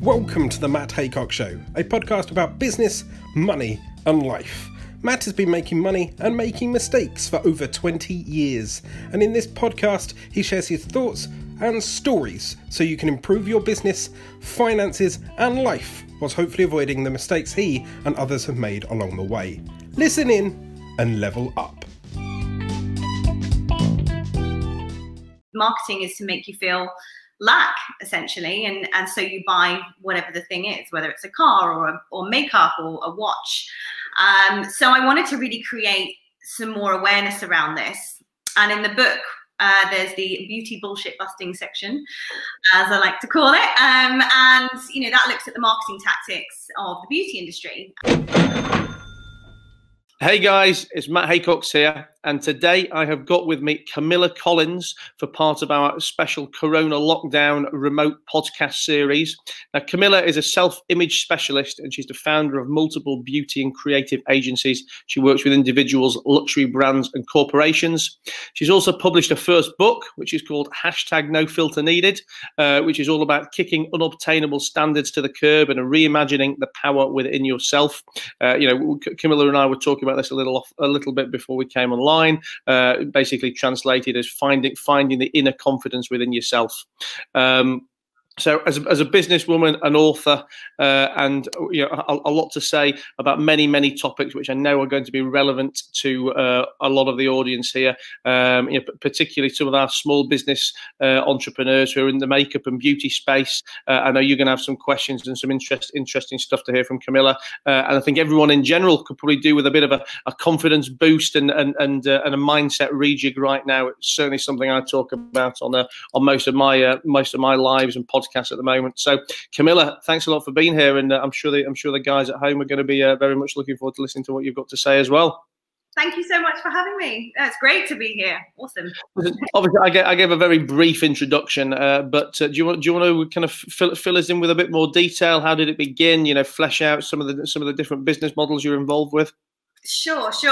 Welcome to the Matt Haycock Show, a podcast about business, money and life. Matt has been making money and making mistakes for over 20 years, and in this podcast he shares his thoughts and stories so you can improve your business, finances and life, whilst hopefully avoiding the mistakes he and others have made along the way. Listen in and level up. Marketing is to make you feel lack, essentially, and so you buy whatever the thing is, whether it's a car or makeup or a watch. So I wanted to really create some more awareness around this, and in the book there's the beauty bullshit busting section, as I like to call it, and you know, that looks at the marketing tactics of the beauty industry. Hey guys, it's Matt Haycock here, and today I have got with me Camilla Collins for part of our special Corona lockdown remote podcast series. Now, Camilla is a self-image specialist and she's the founder of multiple beauty and creative agencies. She works with individuals, luxury brands and corporations. She's also published her first book, which is called #NoFilterNeeded, which is all about kicking unobtainable standards to the curb and reimagining the power within yourself. Camilla and I were talking about this a little bit before we came online. Basically translated as finding the inner confidence within yourself. So as a businesswoman, an author, and you know, a lot to say about many topics which I know are going to be relevant to a lot of the audience here, particularly some of our small business entrepreneurs who are in the makeup and beauty space. I know you're going to have some questions and some interesting stuff to hear from Camilla, and I think everyone in general could probably do with a bit of a confidence boost and a mindset rejig right now. It's certainly something I talk about on most of my lives and podcasts at the moment. So Camilla, thanks a lot for being here, and I'm sure the guys at home are going to be very much looking forward to listening to what you've got to say as well. Thank you so much for having me. It's great to be here. Awesome. Obviously, I gave a very brief introduction, but do you want to kind of fill us in with a bit more detail? How did it begin? You know, flesh out some of the different business models you're involved with. Sure. So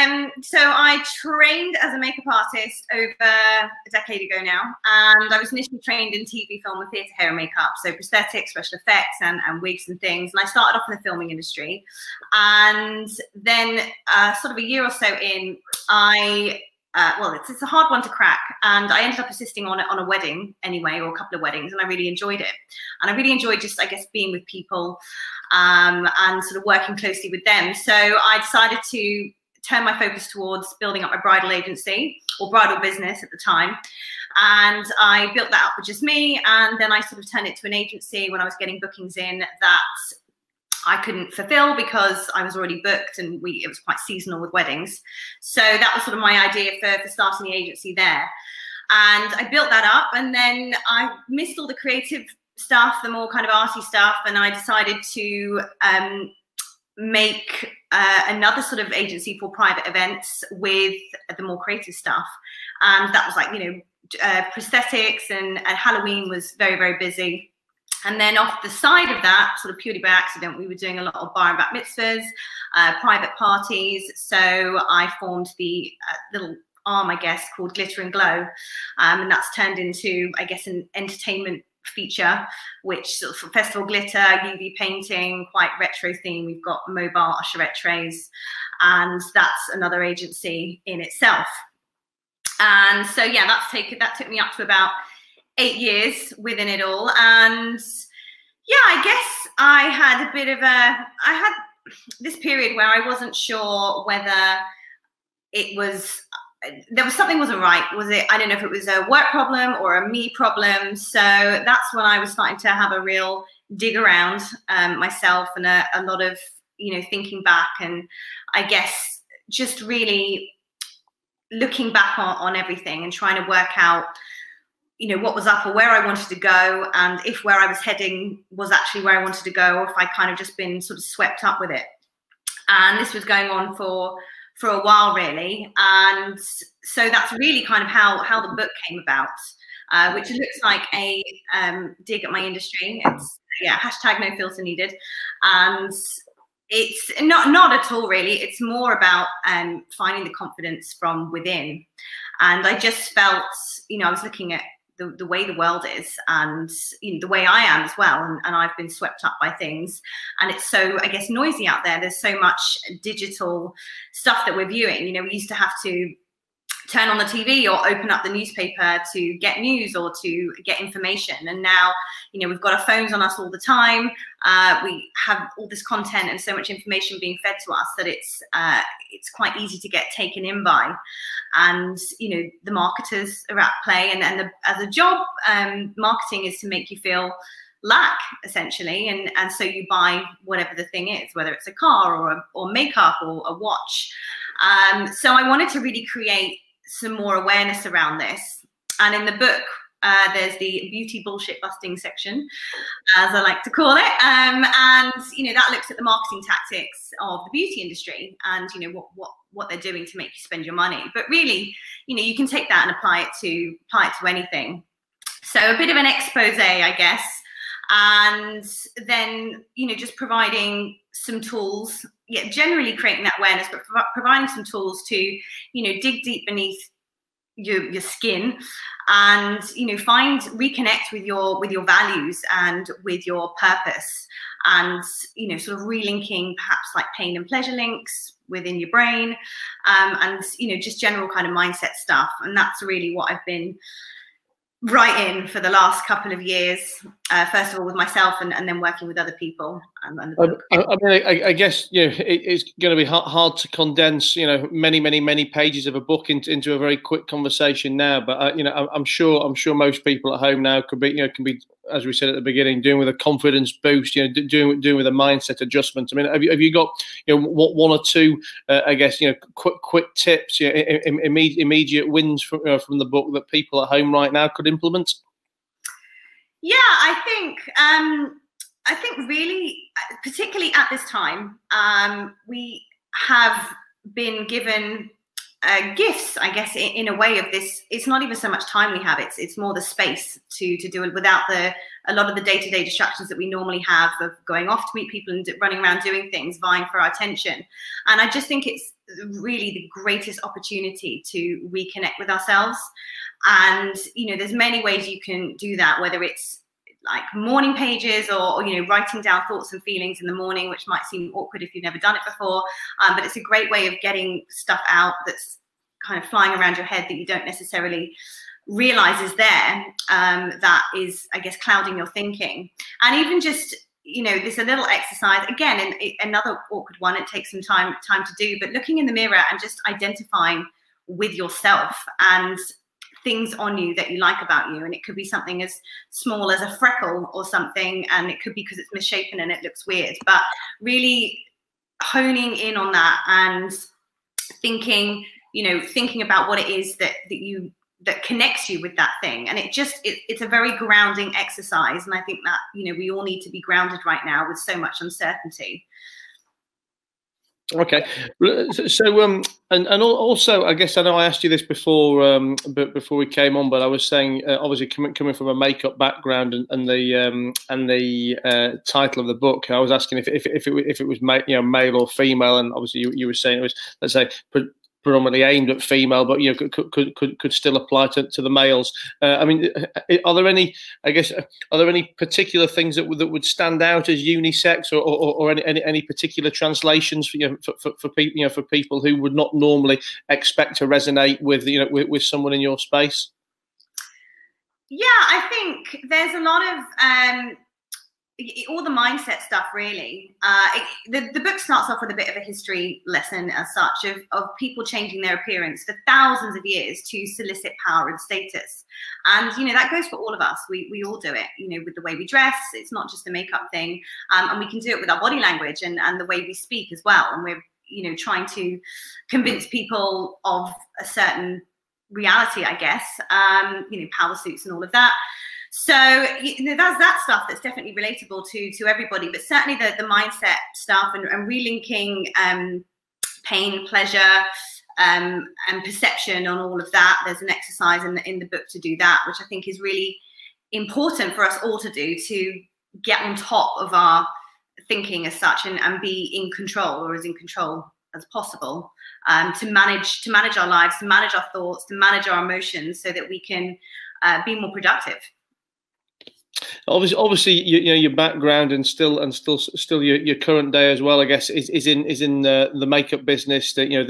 I trained as a makeup artist over a decade ago now, and I was initially trained in TV, film and theatre hair and makeup, so prosthetics, special effects and wigs and things. And I started off in the filming industry, and then sort of a year or so in, it's a hard one to crack, and I ended up assisting on a wedding anyway, or a couple of weddings, and I really enjoyed it. And I really enjoyed just, I guess, being with people and sort of working closely with them. So I decided to turn my focus towards building up my bridal agency, or bridal business at the time. And I built that up with just me, and then I sort of turned it to an agency when I was getting bookings in that I couldn't fulfill because I was already booked, and it was quite seasonal with weddings. So that was sort of my idea for starting the agency there. And I built that up, and then I missed all the creative stuff, the more kind of arty stuff, and I decided to make another sort of agency for private events with the more creative stuff. And that was like, you know, prosthetics, and Halloween was very busy. And then off the side of that, sort of purely by accident, we were doing a lot of bar and bat mitzvahs, private parties. So I formed the little arm, I guess, called Glitter and Glow. And that's turned into, I guess, an entertainment feature, which sort of festival glitter, UV painting, quite retro theme. We've got mobile usherette trays, and that's another agency in itself. And so, yeah, that took me up to about 8 years within it all. And yeah, I guess I had this period where I wasn't sure whether something wasn't right. Was it, I don't know if it was a work problem or a me problem. So that's when I was starting to have a real dig around myself, and a lot of, you know, thinking back, and I guess just really looking back on everything and trying to work out, you know, what was up or where I wanted to go, and if where I was heading was actually where I wanted to go, or if I kind of just been sort of swept up with it. And this was going on for a while, really. And so that's really kind of how the book came about, which looks like a dig at my industry. It's, yeah, #NoFilterNeeded. And it's not at all, really. It's more about finding the confidence from within. And I just felt, you know, I was looking at the way the world is, and the way I am as well, and I've been swept up by things, and it's so, I guess, noisy out there. There's so much digital stuff that we're viewing. We used to have to turn on the TV or open up the newspaper to get news or to get information, and now we've got our phones on us all the time. We have all this content and so much information being fed to us that it's quite easy to get taken in by. And the marketers are at play, and as a job, marketing is to make you feel lack, essentially, and so you buy whatever the thing is, whether it's a car or makeup or a watch. So I wanted to really create some more awareness around this, and in the book there's the beauty bullshit busting section, as I like to call it, and that looks at the marketing tactics of the beauty industry and what they're doing to make you spend your money. But really, you can take that and apply it to anything. So a bit of an expose, I guess, and then just providing some tools, generally creating that awareness, but providing some tools to dig deep beneath your skin and reconnect with your values and with your purpose, and sort of relinking perhaps like pain and pleasure links within your brain, and just general kind of mindset stuff. And that's really what I've been writing for the last couple of years, first of all with myself, and then working with other people. I guess it's going to be hard to condense many pages of a book into a very quick conversation now. But I'm sure most people at home now could be as we said at the beginning, doing with a confidence boost, doing with a mindset adjustment. I mean, have you got one or two I guess quick tips, immediate wins from the book that people at home right now could implement? Yeah, I think really, particularly at this time, we have been given gifts, I guess, in a way of this. It's not even so much time we have, it's more the space to do it without a lot of the day-to-day distractions that we normally have of going off to meet people and running around doing things, vying for our attention. And I just think it's really the greatest opportunity to reconnect with ourselves. And there's many ways you can do that, whether it's like morning pages or writing down thoughts and feelings in the morning, which might seem awkward if you've never done it before, but it's a great way of getting stuff out that's kind of flying around your head that you don't necessarily realize is there, that is, I guess, clouding your thinking. And even just there's a little exercise, again, and another awkward one, it takes some time to do, but looking in the mirror and just identifying with yourself and things on you that you like about you. And it could be something as small as a freckle or something, and it could be because it's misshapen and it looks weird, but really honing in on that and thinking about what it is that connects you with that thing. And it's a very grounding exercise. And I think that we all need to be grounded right now with so much uncertainty. Okay, so and also, I guess I know I asked you this before, but before we came on, but I was saying, obviously coming from a makeup background and the title of the book, I was asking if it was male or female, and obviously you were saying it was, let's say, predominantly aimed at female, but could still apply to the males. I mean, are there any particular things that would stand out as unisex, or any particular translations for people for people who would not normally expect to resonate with someone in your space? Yeah, I think there's a lot of all the mindset stuff, really. The book starts off with a bit of a history lesson as such of people changing their appearance for thousands of years to solicit power and status. And, that goes for all of us. We all do it, with the way we dress. It's not just a makeup thing. And we can do it with our body language and the way we speak as well. And we're, trying to convince people of a certain reality, I guess, power suits and all of that. So that's that stuff that's definitely relatable to everybody, but certainly the mindset stuff and relinking pain, pleasure, and perception on all of that. There's an exercise in the book to do that, which I think is really important for us all to do, to get on top of our thinking as such and be in control, or as in control as possible, to manage our lives, to manage our thoughts, to manage our emotions, so that we can be more productive. Obviously, your background and still your current day as well, I guess, is in the makeup business.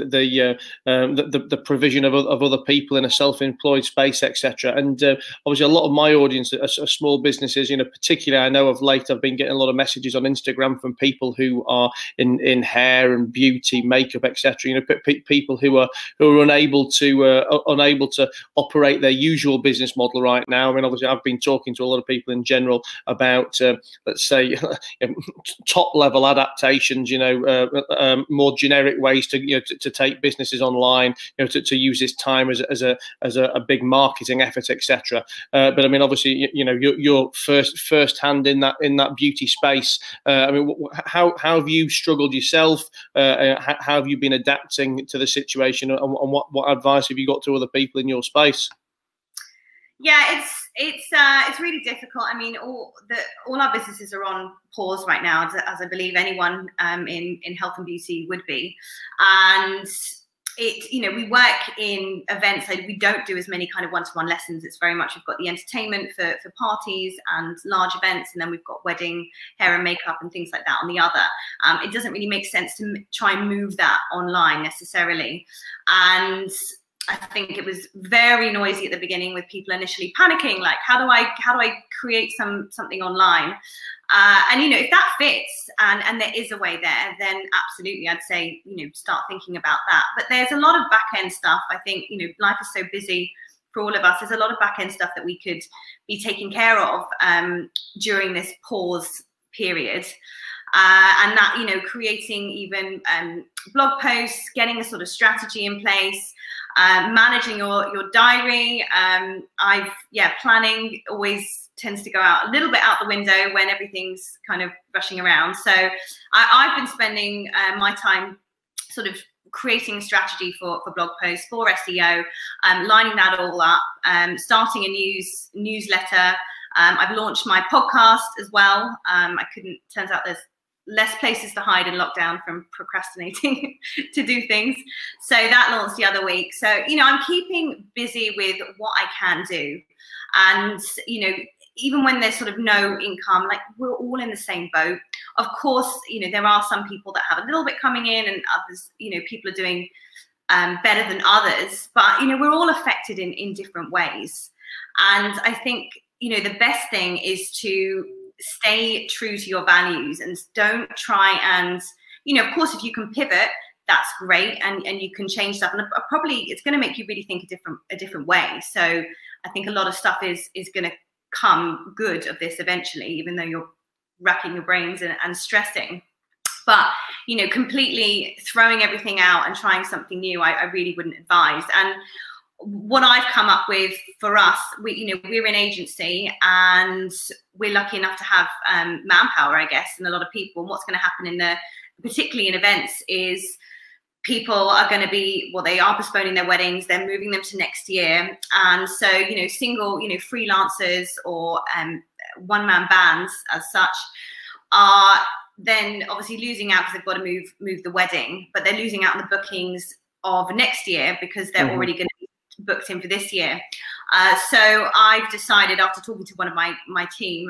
The provision of other people in a self-employed space, etc. And obviously, a lot of my audience are small businesses. Particularly, I know of late I've been getting a lot of messages on Instagram from people who are in hair and beauty, makeup, etc. People who are unable to operate their usual business model right now. I mean, obviously, I've been talking to a lot of people in general about, let's say, top level adaptations, more generic ways to take businesses online, to use this time as a big marketing effort, etc. But I mean, obviously, you're first hand in that beauty space. I mean, how have you struggled yourself? How have you been adapting to the situation, and what advice have you got to other people in your space? Yeah, it's really difficult. I mean, all our businesses are on pause right now, as I believe anyone in health and beauty would be. And we work in events. Like, we don't do as many kind of one-to-one lessons. It's very much, we've got the entertainment for parties and large events, and then we've got wedding hair and makeup and things like that on the other. It doesn't really make sense to try and move that online necessarily. And I think it was very noisy at the beginning, with people initially panicking, like, how do I create something online? And if that fits and there is a way there, then absolutely, I'd say start thinking about that. But there's a lot of back end stuff. I think life is so busy for all of us. There's a lot of back end stuff that we could be taking care of during this pause period. And that creating even blog posts, getting a sort of strategy in place. Managing your diary. Planning always tends to go out a little bit out the window when everything's kind of rushing around. So I've been spending my time sort of creating a strategy for blog posts, for SEO, lining that all up, starting a newsletter. I've launched my podcast as well. Turns out there's less places to hide in lockdown from procrastinating to do things. So that launched the other week. So, I'm keeping busy with what I can do. And, even when there's sort of no income, like, we're all in the same boat. Of course, there are some people that have a little bit coming in, and others, people are doing better than others. But, we're all affected in different ways. And I think, the best thing is to stay true to your values, and don't try and, of course, if you can pivot, that's great, and you can change stuff, and probably it's going to make you really think a different way. So I think a lot of stuff is going to come good of this eventually, even though you're racking your brains and stressing. But completely throwing everything out and trying something new, I really wouldn't advise. And what I've come up with for us, we're an agency, and we're lucky enough to have manpower, I guess, and a lot of people. And what's going to happen particularly in events, is people are going to be, they are postponing their weddings, they're moving them to next year. And so, single, freelancers or one-man bands as such are then obviously losing out because they've got to move the wedding, but they're losing out on the bookings of next year because they're already going to be booked in for this year. So I've decided, after talking to one of my team,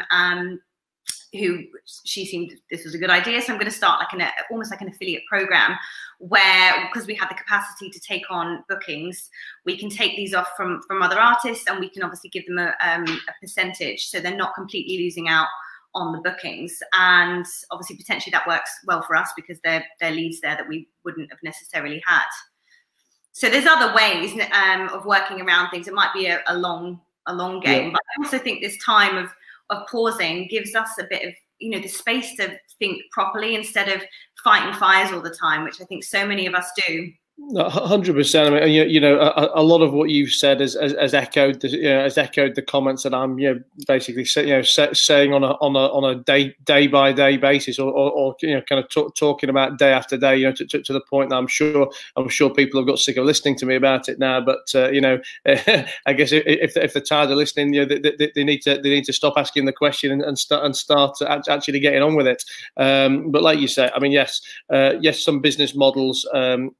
she seemed this was a good idea. So I'm going to start almost like an affiliate program, where, because we have the capacity to take on bookings, we can take these off from other artists, and we can obviously give them a percentage, so they're not completely losing out on the bookings. And obviously potentially that works well for us, because they're leads there that we wouldn't have necessarily had. So there's other ways of working around things. It might be a long game, but I also think this time of pausing gives us a bit of, the space to think properly instead of fighting fires all the time, which I think so many of us do. 100%. I mean, a lot of what you've said has echoed the comments that I'm, basically, saying on a day by day basis, or kind of talking about day after day, to the point that I'm sure people have got sick of listening to me about it now. But I guess if they're tired of listening, they need to stop asking the question and start actually getting on with it. But like you say, I mean, yes, some business models can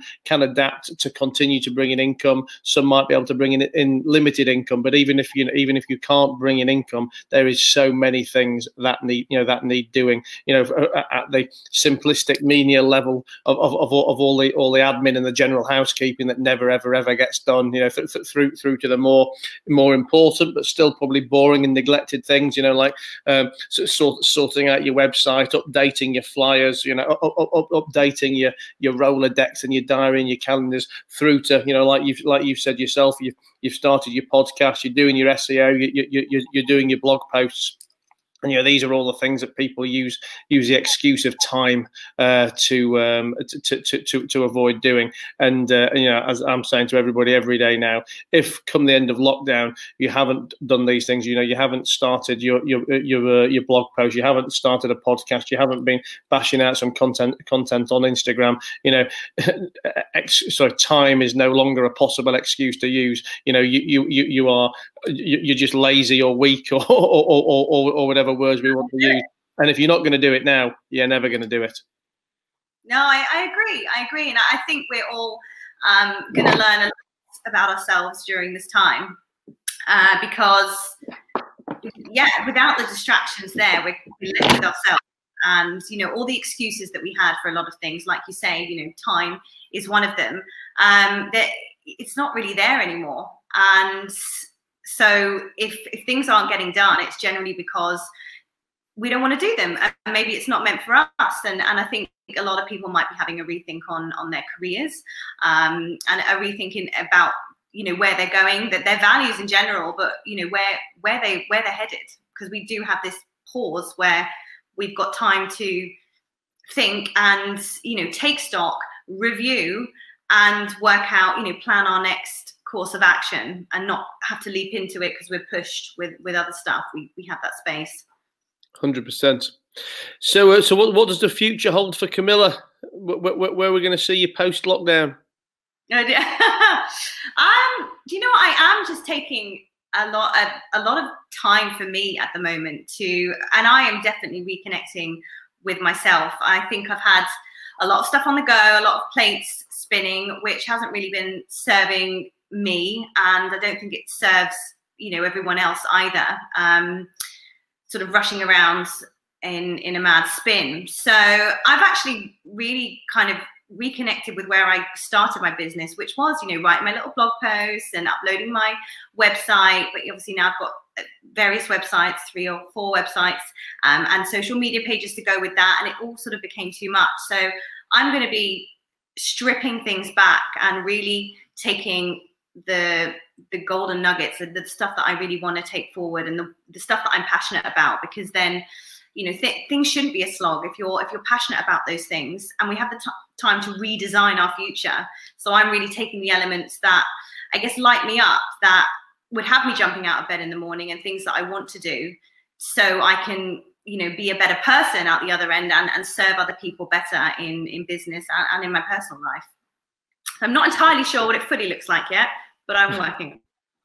can adapt to continue to bring in income. Some might be able to bring in limited income, but even if you can't bring in income, there is so many things that need doing. At the simplistic menial level of all the admin and the general housekeeping that never ever gets done. Through to the more important but still probably boring and neglected things. Like sorting out your website, updating your flyers, updating your Rolodex and your diary and your calendars, through to like you've said yourself, you've started your podcast, you're doing your SEO, you're doing your blog posts. And these are all the things that people use the excuse of time to avoid doing. And as I'm saying to everybody every day now, if come the end of lockdown you haven't done these things, you haven't started your blog post, you haven't started a podcast, you haven't been bashing out some content on Instagram, so time is no longer a possible excuse to use. You're just lazy or weak or whatever words we want to use. And if you're not going to do it now, you're never going to do it. No, I agree. And I think we're all going to learn a lot about ourselves during this time because, without the distractions there, we're left with ourselves. And, all the excuses that we had for a lot of things, like you say, time is one of them, that it's not really there anymore. And so if things aren't getting done, it's generally because we don't want to do them. And maybe it's not meant for us. And I think a lot of people might be having a rethink on their careers and a rethinking about, where they're going, that their values in general, but, where they're headed. Because we do have this pause where we've got time to think and, take stock, review and work out, plan our next course of action and not have to leap into it because we're pushed with other stuff. We have that space. 100%. So what does the future hold for Camilla? Where are we going to see you post lockdown? Do you know what? I am just taking a lot of time for me at the moment and I am definitely reconnecting with myself. I think I've had a lot of stuff on the go, a lot of plates spinning, which hasn't really been serving me, and I don't think it serves everyone else either. Sort of rushing around in a mad spin. So I've actually really kind of reconnected with where I started my business, which was writing my little blog posts and uploading my website. But obviously now I've got various websites, 3 or 4 websites, and social media pages to go with that, and it all sort of became too much. So I'm going to be stripping things back and really taking the golden nuggets, the stuff that I really want to take forward, and the stuff that I'm passionate about, because then things shouldn't be a slog if you're passionate about those things, and we have the time to redesign our future. So I'm really taking the elements that I guess light me up, that would have me jumping out of bed in the morning, and things that I want to do, so I can be a better person out the other end and serve other people better in business and in my personal life. I'm not entirely sure what it fully looks like yet, but I'm working.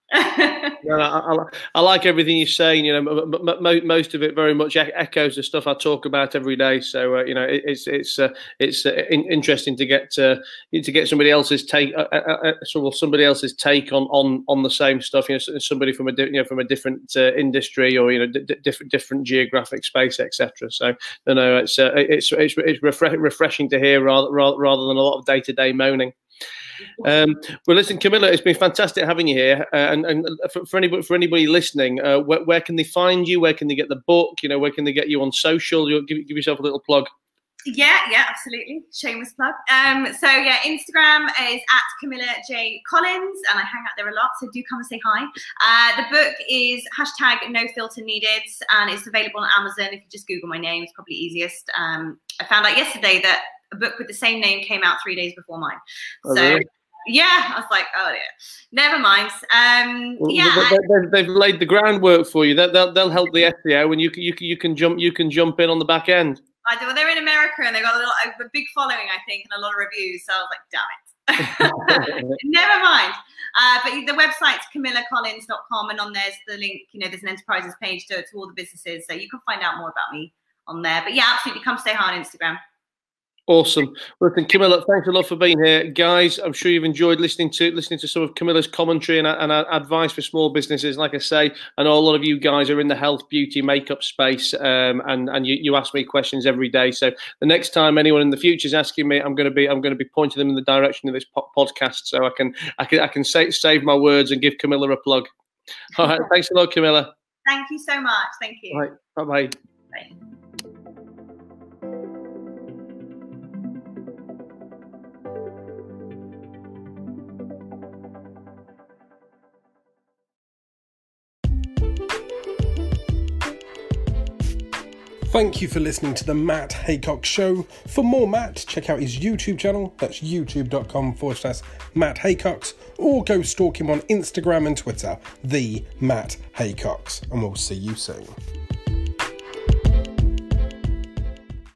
I like everything you're saying. Most of it very much echoes the stuff I talk about every day. So it's interesting to get somebody else's take, somebody else's take on the same stuff. Somebody from a different industry or different geographic space, etc. So it's refreshing to hear rather than a lot of day-to-day moaning. Well, listen, Camilla, it's been fantastic having you here. And for anybody listening, where can they find you? Where can they get the book? Where can they get you on social? Give yourself a little plug. Yeah, absolutely. Shameless plug. Instagram is at Camilla J Collins, and I hang out there a lot, so do come and say hi. The book is #NoFilterNeeded, and it's available on Amazon. If you just Google my name, it's probably easiest. I found out yesterday that a book with the same name came out 3 days before mine. Oh, so really? Yeah, I was like, oh dear, never mind. They've laid the groundwork for you. They'll help the SEO, and you can jump in on the back end. I do. Well, they're in America, and they've got a big following, I think, and a lot of reviews. So I was like, damn it. Never mind. But the website's camillacollins.com, and on there's the link. There's an enterprises page to all the businesses, so you can find out more about me on there. But yeah, absolutely, come say hi on Instagram. Awesome. Listen, Camilla, thanks a lot for being here, guys. I'm sure you've enjoyed listening to some of Camilla's commentary and advice for small businesses. Like I say, I know a lot of you guys are in the health, beauty, makeup space, and you ask me questions every day. So the next time anyone in the future is asking me, I'm going to be pointing them in the direction of this podcast, so I can save my words and give Camilla a plug. All right, thanks a lot, Camilla. Thank you so much. Thank you. All right, bye-bye. Bye. Thank you for listening to the Matt Haycock Show. For more Matt, check out his YouTube channel. That's youtube.com/Matt Haycocks, or go stalk him on Instagram and Twitter, the Matt Haycocks. And we'll see you soon.